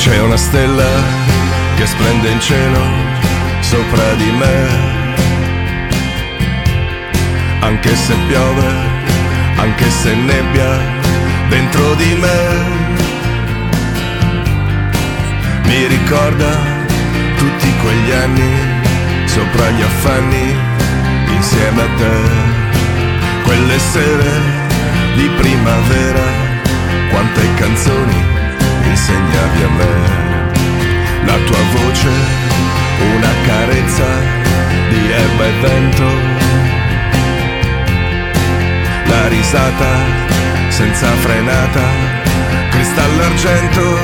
C'è una stella che splende in cielo sopra di me, anche se piove, anche se nebbia dentro di me. Mi ricorda tutti quegli anni sopra gli affanni insieme a te, quelle sere di primavera, quante canzoni insegnavi a me. La tua voce, una carezza di erba e vento, la risata senza frenata, cristallo argento.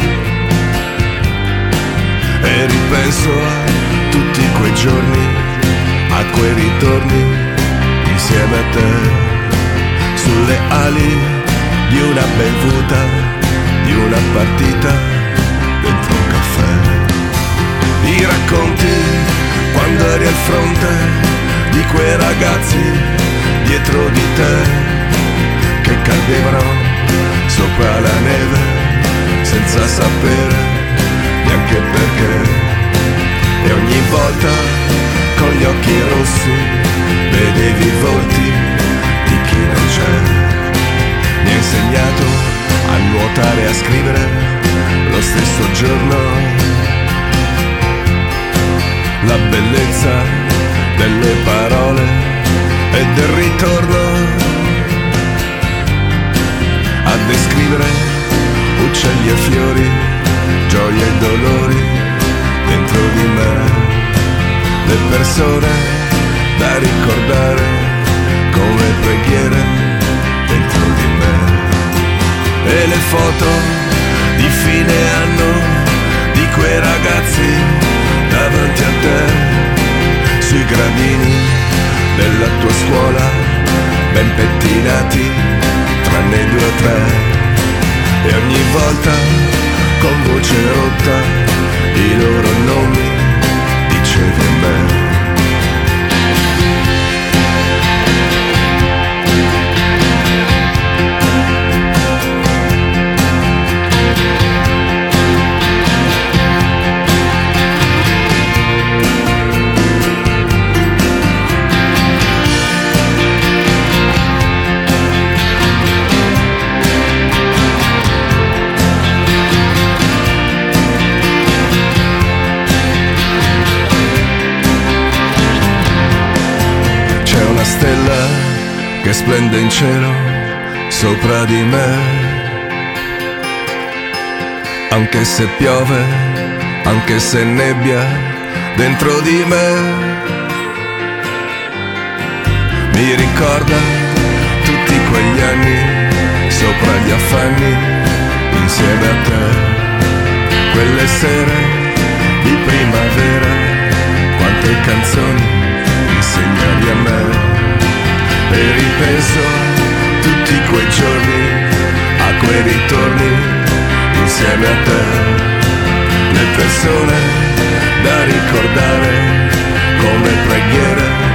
E ripenso a tutti quei giorni, a quei ritorni insieme a te, sulle ali di una bevuta, di una partita dentro un caffè. I racconti quando eri al fronte di quei ragazzi dietro di te che cadevano sopra la neve senza sapere neanche perché. E ogni volta con gli occhi rossi vedevi i volti di chi non c'è. Mi hai insegnato a nuotare e a scrivere lo stesso giorno, la bellezza delle parole e del ritorno, a descrivere uccelli e fiori, gioie e dolori dentro di me, le persone da ricordare come preghiere dentro di me. E le foto di fine anno di quei ragazzi davanti a te, sui gradini della tua scuola, ben pettinati tranne 2 o 3. E ogni volta con voce rotta i loro nomi dicevi a me. Stella che splende in cielo sopra di me, anche se piove, anche se nebbia dentro di me. Mi ricorda tutti quegli anni sopra gli affanni insieme a te, quelle sere di primavera, quante canzoni insegnavi a me. E ripenso tutti quei giorni, a quei ritorni insieme a te, le persone da ricordare come preghiere